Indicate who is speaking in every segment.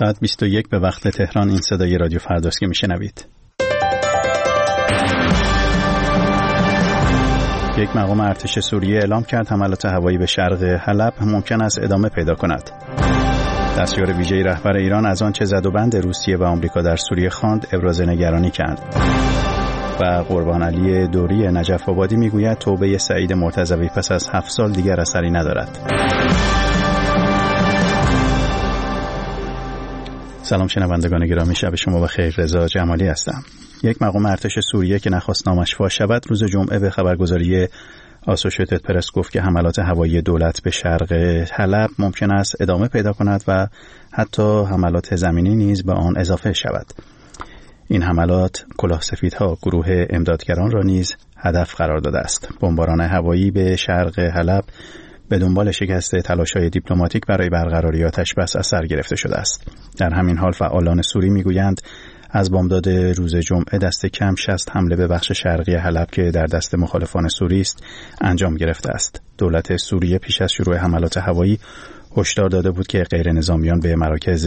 Speaker 1: ساعت 21 به وقت تهران. این صدای رادیو فرداست که میشنوید. یک مقام ارتش سوریه اعلام کرد حملات هوایی به شرق حلب ممکن است ادامه پیدا کند. دستیار ویژه رهبر ایران از آنچه زد و بند روسیه و آمریکا در سوریه خواند ابراز نگرانی کرد. و قربان علی دوری نجف آبادی میگوید توبه سعید مرتضوی پس از 7 سال دیگر اثری ندارد. سلام شنوندگان گرامی، شب شما بخیر. رضا جمالی هستم. یک مقام ارتش سوریه که نخواست نامش فاش شود روز جمعه به خبرگزاری آسوشیتد پرس گفت که حملات هوایی دولت به شرق حلب ممکن است ادامه پیدا کند و حتی حملات زمینی نیز به آن اضافه شود. این حملات کلاهسفیدها گروه امدادگران را نیز هدف قرار داده است. بمباران هوایی به شرق حلب به دنبال شکست تلاش‌های دیپلماتیک برای برقراری آتش‌بس از سر گرفته شده است. در همین حال فعالان سوری میگویند از بامداد روز جمعه دست کم 60 حمله به بخش شرقی حلب که در دست مخالفان سوری است انجام گرفته است. دولت سوریه پیش از شروع حملات هوایی هشدار داده بود که غیر نظامیان به مراکز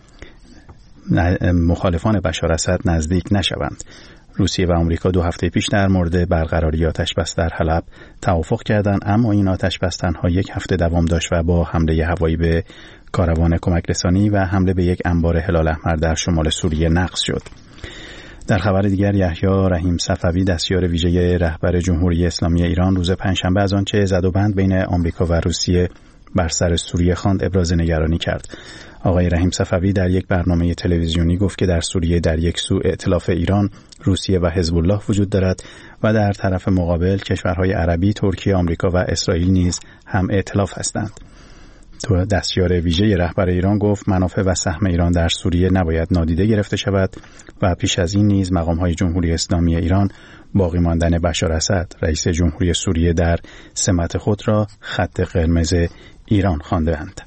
Speaker 1: مخالفان بشار اسد نزدیک نشوند. روسیه و آمریکا 2 هفته پیش در مورد برقراری آتش‌بس در حلب توافق کردند، اما این آتش‌بس تنها 1 هفته دوام داشت و با حمله هوایی به کاروان کمک رسانی و حمله به یک انبار هلال احمر در شمال سوریه نقض شد. در خبر دیگر یحیی رحیم صفوی دستیار ویژه رهبر جمهوری اسلامی ایران روز پنجشنبه از آنچه زد و بند بین آمریکا و روسیه بر سر سوریه خواند ابراز نگرانی کرد. آقای رحیم صفوی در یک برنامه تلویزیونی گفت که در سوریه در یک سو ائتلاف ایران، روسیه و حزب الله وجود دارد و در طرف مقابل کشورهای عربی، ترکیه، آمریکا و اسرائیل نیز هم ائتلاف هستند. دستیار ویژه رهبر ایران گفت منافع و سهم ایران در سوریه نباید نادیده گرفته شود و پیش از این نیز مقام‌های جمهوری اسلامی ایران باقی ماندن بشار اسد رئیس جمهوری سوریه در سمت خود را خط قرمز ایران خوانده‌اند.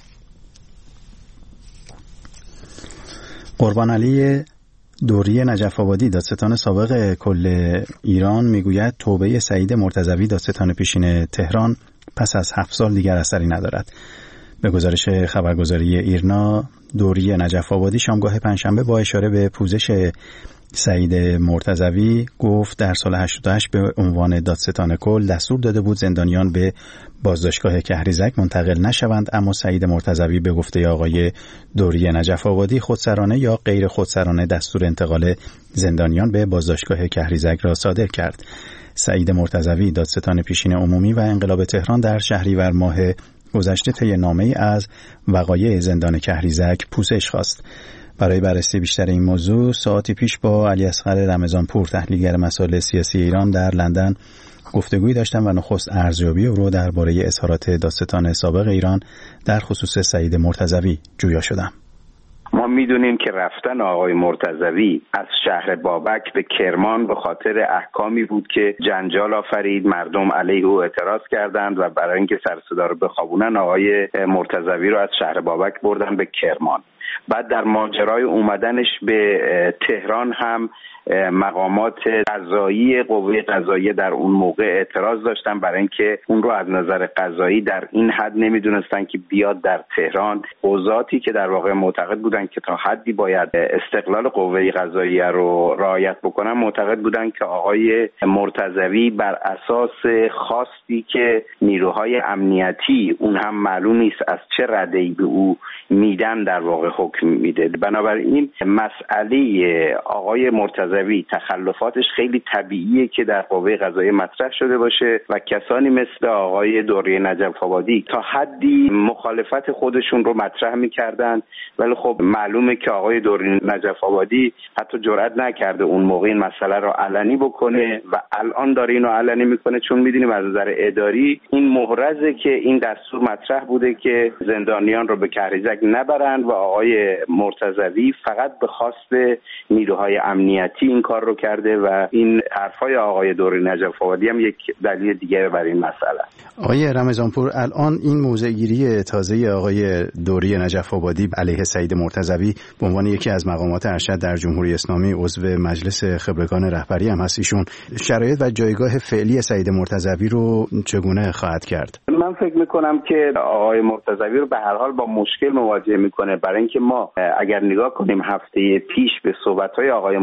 Speaker 1: قربان علی دوری نجف آبادی دادستان سابق کل ایران میگوید توبه سعید مرتضوی دادستان پیشین تهران پس از 7 سال دیگر اثری ندارد. به گزارش خبرگزاری ایرنا، دوری نجف آبادی شامگاه پنجشنبه با اشاره به پوزش سعید مرتضوی گفت در سال 88 به عنوان دادستان کل دستور داده بود زندانیان به بازداشتگاه کهریزک منتقل نشوند، اما سعید مرتضوی به گفته آقای دوری نجف آبادی خودسرانه یا غیر خودسرانه دستور انتقال زندانیان به بازداشتگاه کهریزک را صادر کرد. سعید مرتضوی دادستان پیشین عمومی و انقلاب تهران در شهریور ماه گذشته طی نامه‌ای از وقایع زندان کهریزک پوزش خواست. برای بررسی بیشتر این موضوع ساعتی پیش با علی اصغر رمضانپور تحلیلگر مسائل سیاسی ایران در لندن گفتگویی داشتم و نخست ارزیابی او رو درباره اظهارات دادستان سابق ایران در خصوص سعید مرتضوی جویا شدم.
Speaker 2: ما میدونیم که رفتن آقای مرتضوی از شهر بابک به کرمان به خاطر احکامی بود که جنجال آفرید، مردم علیه او اعتراض کردند و برای اینکه سر صدا رو بخوابونن آقای مرتضوی رو از شهر بابک بردن به کرمان. بعد در ماجرای اومدنش به تهران هم مقامات قضایی قوه قضاییه در اون موقع اعتراض داشتن برای اینکه اون رو از نظر قضایی در این حد نمیدونستن که بیاد در تهران. قضاتی که در واقع معتقد بودن که تا حدی باید استقلال قوه قضاییه رو رعایت بکنن، معتقد بودن که آقای مرتضوی بر اساس خواستی که نیروهای امنیتی اون هم معلوم نیست از چه رده‌ای به او میدن در واقع حکم میده. بنابراین مسئله آقای مرتضوی تخلفاتش خیلی طبیعیه که در قوه قضاییه مطرح شده باشه و کسانی مثل آقای دوری نجف آبادی تا حدی مخالفت خودشون رو مطرح میکردن، ولی خب معلومه که آقای دوری نجف آبادی حتی جرئت نکرده اون موقع این مسئله رو علنی بکنه و الان داره اینو علنی میکنه، چون میدونیم از نظر اداری این محرزه که این دستور مطرح بوده که زندانیان رو به کهریزک نبرند و آقای مرتضوی فقط به خواست نیروهای امنیتی این کار رو کرده و این حرفای آقای دوری نجف آبادی هم یک دلیل دیگه برای این مسئله.
Speaker 1: آقای رمضانپور، الان این موضع‌گیری تازه آقای دوری نجف آبادی علیه سعید مرتضوی به عنوان یکی از مقامات ارشد در جمهوری اسلامی عضو مجلس خبرگان رهبری هم هست، ایشون شرایط و جایگاه فعلی سعید مرتضوی رو چگونه خواهد کرد؟
Speaker 2: من فکر میکنم که آقای مرتضوی رو به هر حال با مشکل مواجه میکنه، برای اینکه که ما اگر نگاه کنیم هفته پیش به صحبت‌های آقای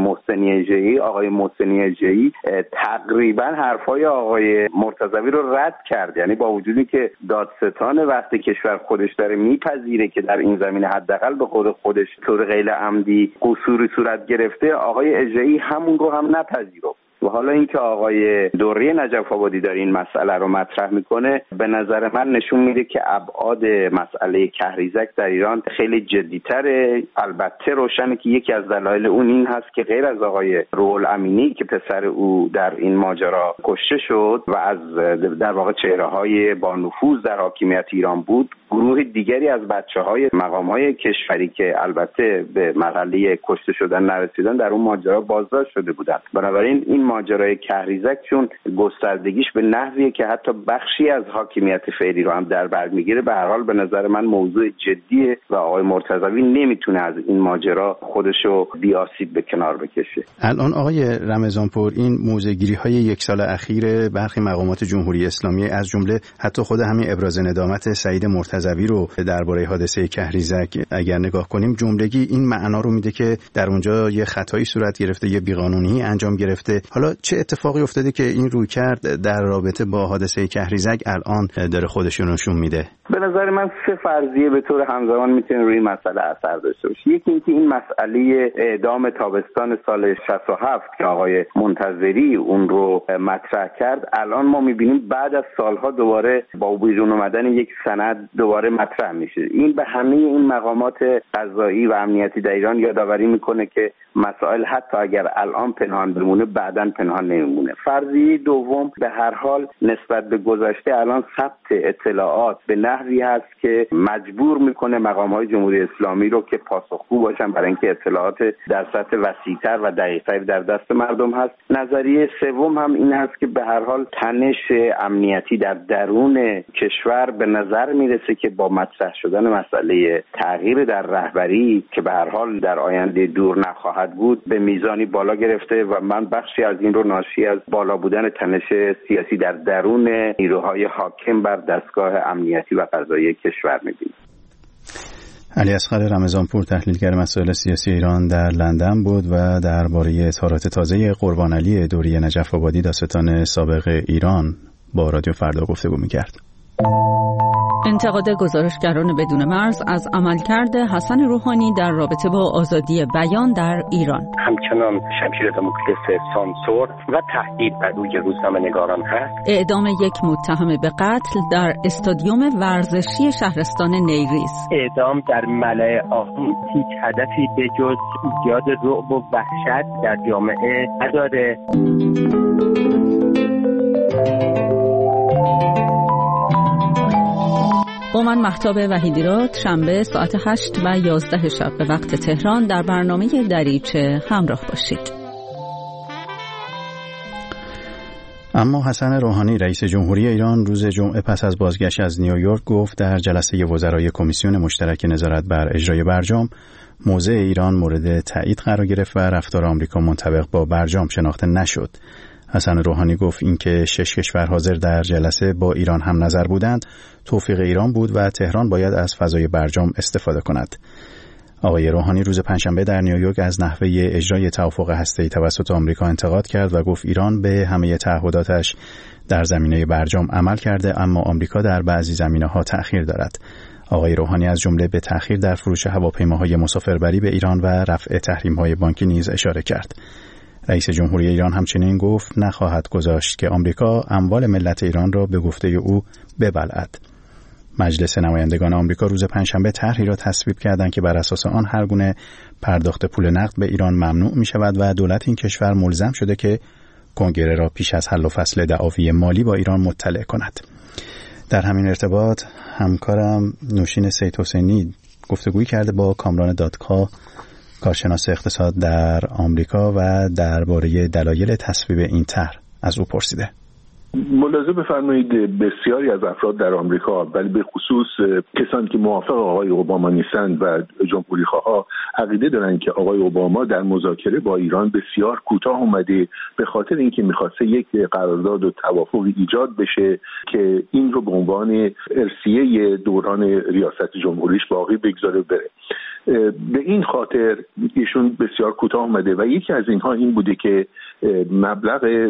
Speaker 2: محسنی اژه‌ای تقریبا حرفای آقای مرتضوی رو رد کرد. یعنی با وجودی که دادستان وقتی کشور خودش داره میپذیره که در این زمینه حداقل به قول خودش طور غیر عمدی قصوری صورت گرفته، آقای اژه‌ای همون رو هم نپذیرفت. و حالا اینکه آقای دوری نجف آبادی داره این مسئله رو مطرح میکنه، به نظر من نشون میده که ابعاد مسئله کهریزک در ایران خیلی جدی‌تره. البته روشنه که یکی از دلایل اون این هست که غیر از آقای روح الامینی که پسر او در این ماجرا کشته شد و از در واقع چهره‌های با نفوذ در حاکمیت ایران بود، گروه دیگری از بچه‌های مقام‌های کشوری که البته به مرحله کشته شدن نرسیدن در اون ماجرا بازداشت شده بودند. بنابراین این ماجرای کهریزک چون گستردگیش به نحویه که حتی بخشی از حاکمیت فعلی رو هم در بر میگیره، به هر حال به نظر من موضوع جدیه و آقای مرتضوی نمیتونه از این ماجرا خودشو بی آسیب به کنار بکشه.
Speaker 1: الان آقای رمضانپور، این موضع‌گیری‌های یک سال اخیر برخی مقامات جمهوری اسلامی از جمله حتی خود همین ابراز ندامت سعید مرتضوی رو درباره حادثه کهریزک اگر نگاه کنیم، جملگی این معنا رو میده که در اونجا یه خطایی صورت گرفته، یه بیقانونی انجام گرفته. حالا چه اتفاقی افتاده که این رویکرد در رابطه با حادثه کهریزک الان داره خودش رو نشون میده؟
Speaker 2: به نظر من سه فرضیه به طور همزمان میتونه روی مسئله اثر داشته باشه. یکی اینکه این مسئله اعدام تابستان سال 67 که آقای منتظری اون رو مطرح کرد، الان ما میبینیم بعد از سالها دوباره با بیرون اومدن یک سند دوباره مطرح میشه. این به همه این مقامات قضایی و امنیتی در ایران یادآوری میکنه که مسائل حتی اگر الان پنهان بمونه بعداً پنهان نمیمونه. فرضیه دوم، به هر حال نسبت به گذشته الان ثبت اطلاعات به نحوی هست که مجبور میکنه مقام‌های جمهوری اسلامی رو که پاسخگو باشن برای اینکه اطلاعات در سطح وسیع‌تر و دقیق‌تر در دست مردم هست. نظریه سوم هم این هست که به هر حال تنش امنیتی در درون کشور به نظر میرسه که با مطرح شدن مسئله تغییر در رهبری که به هر حال در آینده دور نخواهد بود به میزانی بالا گرفته و من بخشی از این رو ناشی از بالا بودن تنش سیاسی در درون نیروهای حاکم بر دستگاه امنیتی و قضایی کشور می‌بینیم.
Speaker 1: علیاصغر رمضانپور، تحلیلگر مسائل سیاسی ایران در لندن بود و درباره اظهارات تازه قربان علی دوری نجف آبادی دادستان سابق ایران با رادیو فردا گفتگو می‌کرد.
Speaker 3: انتقاد گزارشگران بدون مرز از عملکرد حسن روحانی در رابطه با آزادی بیان در ایران.
Speaker 4: همچنان شمشیر دموکراسی سانسور و تهدید بر روی روزنامه‌نگاران هست.
Speaker 3: اعدام یک متهم به قتل در استادیوم ورزشی شهرستان نیریز.
Speaker 4: اعدام در ملأ عام هیچ هدفی به جز ایجاد رعب و وحشت در جامعه نداره.
Speaker 3: با من مهتاب وحیدیراد، شنبه ساعت 8 و 11 شب به وقت تهران در برنامه دریچه همراه باشید.
Speaker 1: اما حسن روحانی رئیس جمهوری ایران روز جمعه پس از بازگشت از نیویورک گفت در جلسه وزرای کمیسیون مشترک نظارت بر اجرای برجام موضع ایران مورد تایید قرار گرفت و رفتار آمریکا منطبق با برجام شناخته نشد. حسن روحانی گفت اینکه 6 کشور حاضر در جلسه با ایران هم نظر بودند توفیق ایران بود و تهران باید از فضای برجام استفاده کند. آقای روحانی روز پنجشنبه در نیویورک از نحوه اجرای توافق هسته‌ای توسط آمریکا انتقاد کرد و گفت ایران به همه تعهداتش در زمینه برجام عمل کرده اما آمریکا در بعضی زمینه‌ها تأخیر دارد. آقای روحانی از جمله به تأخیر در فروش هواپیماهای مسافربری به ایران و رفع تحریم‌های بانکی نیز اشاره کرد. رئیس جمهوری ایران همچنین گفت نخواهد گذاشت که آمریکا اموال ملت ایران را به گفته او ببلعد. مجلس نمایندگان آمریکا روز پنجشنبه طرحی را تصویب کردند که بر اساس آن هر گونه پرداخت پول نقد به ایران ممنوع می شود و دولت این کشور ملزم شده که کنگره را پیش از حل و فصل دعاوی مالی با ایران مطلع کند. در همین ارتباط همکارم نوشین سید حسینی گفتگویی کرده با کامران دادکا، کارشناس اقتصاد در آمریکا و درباره دلایل تصویب این طرح از او پرسیده.
Speaker 5: ملاحظه بفرمایید بسیاری از افراد در آمریکا ولی به خصوص کسانی که موافق آقای اوباما نیستند و جمهوری‌خواها عقیده دارند که آقای اوباما در مذاکره با ایران بسیار کوتاه اومده به خاطر اینکه می‌خواسته یک قرارداد و توافقی ایجاد بشه که این رو به عنوان ارثیه دوران ریاست جمهوریش باقی بگذاره بره. به این خاطر ایشون بسیار کوتاه اومده و یکی از اینها این بوده که مبلغ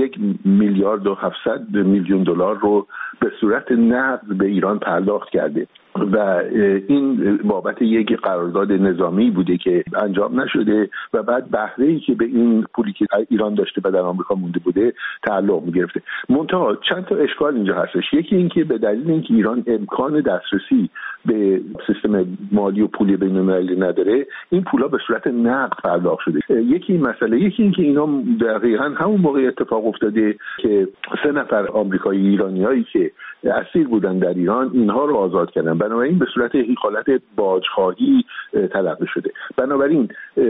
Speaker 5: 1,700,000,000 رو به صورت نقد به ایران پرداخت کرده و این بابت یک قرارداد نظامی بوده که انجام نشده و بعد بهره‌ای که به این پولی که ایران داشته و در آمریکا مونده بوده تعلق می‌گرفته. منتها چند تا اشکال اینجا هستش. یکی این که به دلیل اینکه ایران امکان دسترسی به سیستم مالی و پولی بین‌المللی نداره، این پولا به صورت نقد پرداخت شده. یکی این مسئله، یکی این که اینا دقیقاً همون موقع اتفاق افتاده که 3 نفر آمریکایی ایرانیایی که اسیر بودن در ایران اینها رو آزاد کردن، بنابراین به صورت حالت باجخواهی تلقی شده. بنابراین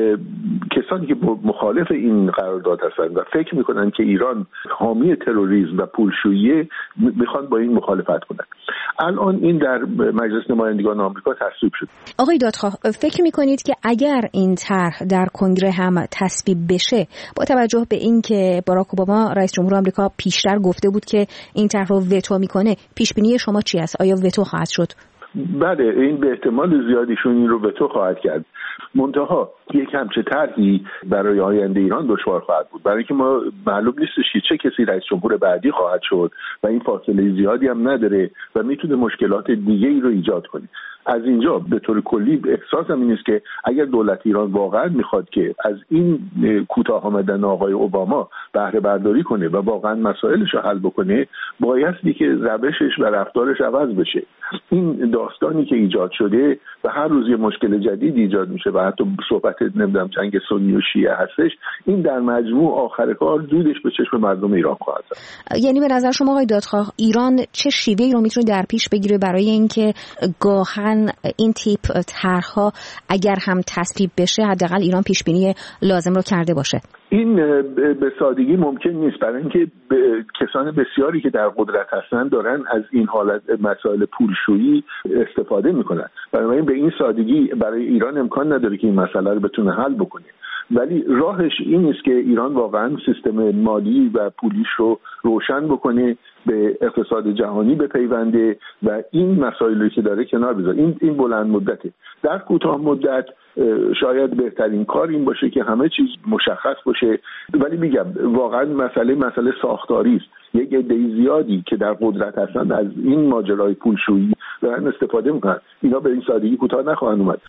Speaker 5: کسانی که مخالف این قرارداد هستند و فکر میکنن که ایران حامی تروریسم و پولشویی، میخوان با این مخالفت کنن. الان این در مجلس نمایندگان آمریکا تصویب شد.
Speaker 6: آقای دادخواه، فکر میکنید که اگر این طرح در کنگره هم تصویب بشه، با توجه به اینکه باراک اوباما رئیس جمهور آمریکا پیشتر گفته بود که این طرح رو وتو میکنه، پیش بینی شما چی است؟ آیا وتو خواهد شد؟
Speaker 5: بله، این به احتمال زیادیشون این رو وتو خواهد کرد. منتها یک همچه طرحی برای آینده ایران دشوار خواهد بود، برای اینکه ما معلوم نیستش که چه کسی رئیس جمهور بعدی خواهد شد و این فاصله زیادی هم نداره و میتونه مشکلات دیگه‌ای رو ایجاد کنه. از اینجا به طور کلی احساسم این است که اگر دولت ایران واقعا میخواد که از این کوتاه آمدن آقای اوباما بهره برداری کنه و واقعا مسائلش رو حل بکنه، بایستی که روشش و رفتارش عوض بشه. این داستانی که ایجاد شده و هر روز یه مشکل جدید ایجاد میشه و حتی صحبت نمیدونم جنگ سنی و شیعه هستش، این در مجموع آخر کار دودش به چشم مردم ایران خواهد زد.
Speaker 6: یعنی به نظر شما آقای دادخواه، ایران چه شیوهی رو میتونه در پیش بگیره برای اینکه گاهن این تیپ طرح‌ها اگر هم تصویب بشه، حداقل ایران پیش بینی لازم رو کرده باشه؟ این
Speaker 5: به سادگی ممکن نیست، برای اینکه کسان بسیاری که در قدرت هستن دارن از این حالت مسائل پولشویی استفاده میکنن. بنابراین به این سادگی برای ایران امکان نداره که این مسئله رو بتونه حل بکنه. ولی راهش این است که ایران واقعا سیستم مالی و پولیش رو روشن بکنه، به اقتصاد جهانی بپیونده و این مسائلی که داره کنار بذاره. این بلند مدته. در کوتاه مدت شاید بهترین کار این باشه که همه چیز مشخص باشه، ولی میگم واقعا مسئله ساختاری است. یک عده زیادی که در قدرت هستند از این ماجرای پولشویی دارن استفاده میکنن. اینا به این سادگی کوتاه نخواهند اومد.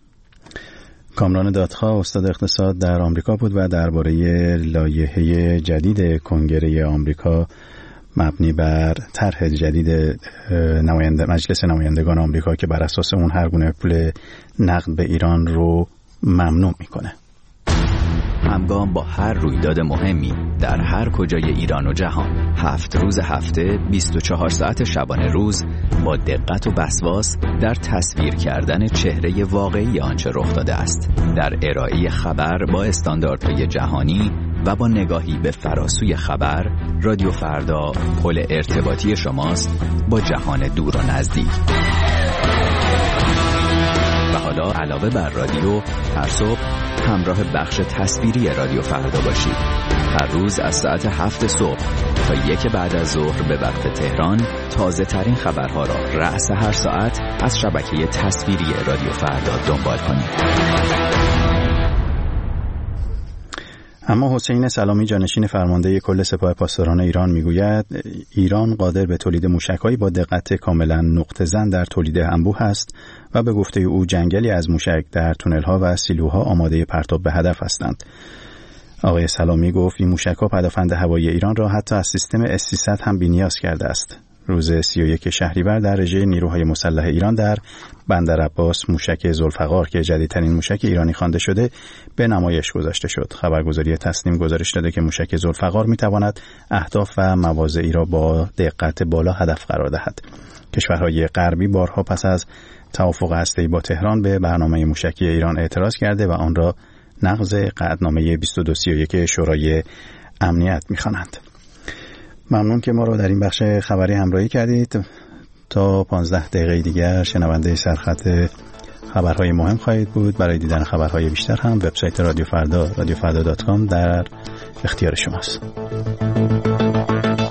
Speaker 1: کامران دادخواه، استاد اقتصاد در آمریکا بود و درباره لایحه جدید کنگره آمریکا مبنی بر طرح جدید مجلس نمایندگان آمریکا که بر اساس اون هر گونه پول نقد به ایران رو ممنوع میکنه.
Speaker 7: همگام با هر رویداد مهمی در هر کجای ایران و جهان، 7 روز هفته 24 ساعت شبانه روز با دقت و وسواس در تصویر کردن چهره واقعی آنچه رخ داده است، در ارائه خبر با استانداردهای جهانی و با نگاهی به فراسوی خبر، رادیو فردا پل ارتباطی شماست با جهان دور و نزدیک. و حالا علاوه بر رادیو، هر صبح همراه بخش تصویری رادیو فردا باشید. هر روز از ساعت 7 صبح تا 1 بعد از ظهر به وقت تهران، تازه ترین خبرها را رأس هر ساعت از شبکه تصویری رادیو فردا دنبال کنید.
Speaker 1: اما حسین سلامی، جانشین فرمانده کل سپاه پاسداران ایران، میگوید ایران قادر به تولید موشک‌هایی با دقت کاملا نقطه‌زن در تولید انبوه است و به گفته او جنگلی از موشک در تونل‌ها و سیلوها آماده پرتاب به هدف هستند. آقای سلامی گفت این موشک‌ها پدافند هوایی ایران را حتی از سیستم S-300 هم بی‌نیاز کرده است. روز 31 شهریور در رژه نیروهای مسلح ایران در بندر عباس موشک ذوالفقار که جدیدترین موشک ایرانی خوانده شده به نمایش گذاشته شد. خبرگزاری تسنیم گزارش داده که موشک ذوالفقار می‌تواند اهداف و مواضعی را با دقت بالا هدف قرار دهد. کشورهای غربی بارها پس از توافق هسته‌ای با تهران به برنامه موشکی ایران اعتراض کرده و آن را نقض قطعنامه 2231 شورای امنیت می‌خوانند. ممنون که ما رو در این بخش خبری همراهی کردید. تا 15 دقیقه دیگر شنونده سرخط خبرهای مهم خواهید بود. برای دیدن خبرهای بیشتر هم وبسایت رادیو فردا رادیوفردا.com در اختیار شماست.